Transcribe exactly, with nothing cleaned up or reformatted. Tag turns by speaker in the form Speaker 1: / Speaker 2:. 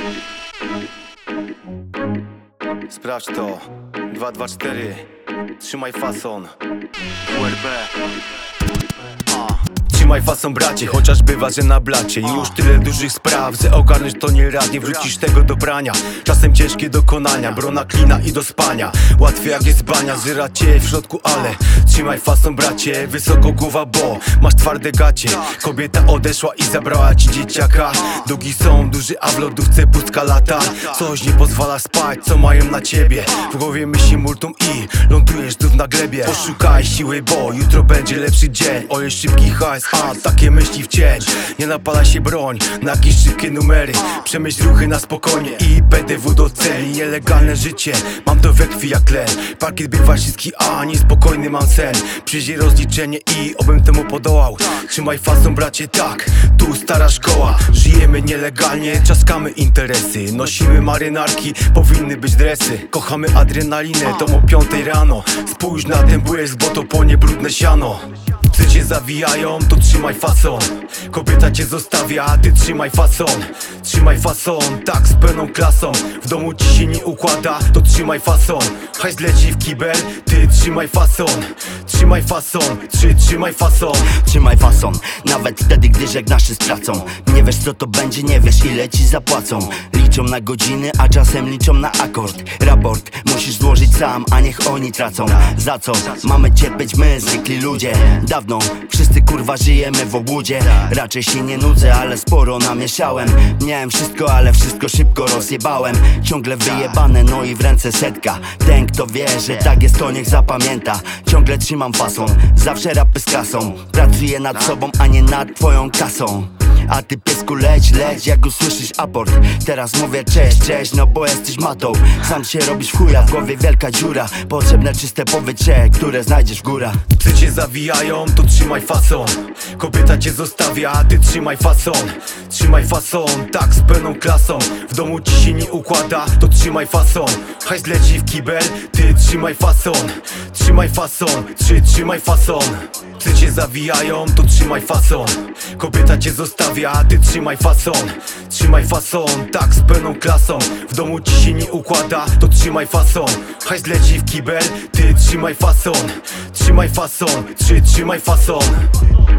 Speaker 1: Sprawdź to. Dwa, dwa, cztery. Trzymaj fason. U R B. Trzymaj fason, bracie, chociaż bywa, że na blacie już tyle dużych spraw, że ogarniesz to nie raz, nie wrócisz tego do prania. Czasem ciężkie dokonania, brona, klina i do spania. Łatwiej jak jest bania, zyra cię w środku, ale trzymaj fason, bracie, wysoko głowa, bo masz twarde gacie. Kobieta odeszła i zabrała ci dzieciaka. Długi są duży, a w lodówce pustka lata. Coś nie pozwala spać, co mają na ciebie. W głowie myśli multum i lądujesz tu na glebie. Poszukaj siły, bo jutro będzie lepszy dzień. O, jest szybki hajs, a takie myśli w cień. Nie napala się broń na jakieś szybkie numery. Przemyśl ruchy na spokojnie i P D W doceni. Nielegalne życie, mam to we krwi jak len. Parkiet bywa wszystki, a niespokojny mam sen. Przyjdzie rozliczenie i obym temu podołał. Trzymaj fason, bracie, tak, tu stara szkoła. Żyjemy nielegalnie, czaskamy interesy. Nosimy marynarki, powinny być dresy. Kochamy adrenalinę, to o piątej rano. Spójrz na ten błysk, bo to płonie brudne siano. Psy cię zawijają, to trzymaj fason. Kobieta cię zostawia, a ty trzymaj fason. Trzymaj fason, tak, z pełną klasą. W domu ci się nie układa, to trzymaj fason. Hajs leci w kibel, ty trzymaj fason. Trzymaj fason, trzy, trzymaj fason.
Speaker 2: Trzymaj fason, nawet wtedy, gdy żegnasz się z pracą. Nie wiesz co to będzie, nie wiesz ile ci zapłacą. Liczą na godziny, a czasem liczą na akord. Raport musisz złożyć sam, a niech oni tracą. Za co? Mamy cierpieć my, zwykli ludzie. Dawno wszyscy kurwa żyjemy w obłudzie. Raczej się nie nudzę, ale sporo namieszałem. Miałem wszystko, ale wszystko szybko rozjebałem. Ciągle wyjebane, no i w ręce setka. Ten kto wie, że tak jest, to niech zapamięta. Ciągle trzymam fason, zawsze rapy z kasą. Pracuję nad sobą, a nie nad twoją kasą. A ty piesku leć, leć, jak usłyszysz aport. Teraz mówię cześć, cześć, no bo jesteś matą. Sam się robisz w chuja, w głowie wielka dziura. Potrzebne czyste powietrze, które znajdziesz w górach.
Speaker 1: Psy cię zawijają, to trzymaj fason. Kobieta cię zostawia, a ty trzymaj fason. Trzymaj fason, tak, z pełną klasą. W domu ci się nie układa, to trzymaj fason. Hajs leci w kibel, ty trzymaj fason. Trzymaj fason, trzy, trzymaj fason. Psy cię zawijają, to trzymaj fason. Kobieta cię zostawia, a ty trzymaj fason. Trzymaj fason, tak, z pełną klasą. W domu ci się nie układa, to trzymaj fason. Hajs leci w kibel, ty trzymaj fason. Trzymaj fason, trzy, trzymaj fason.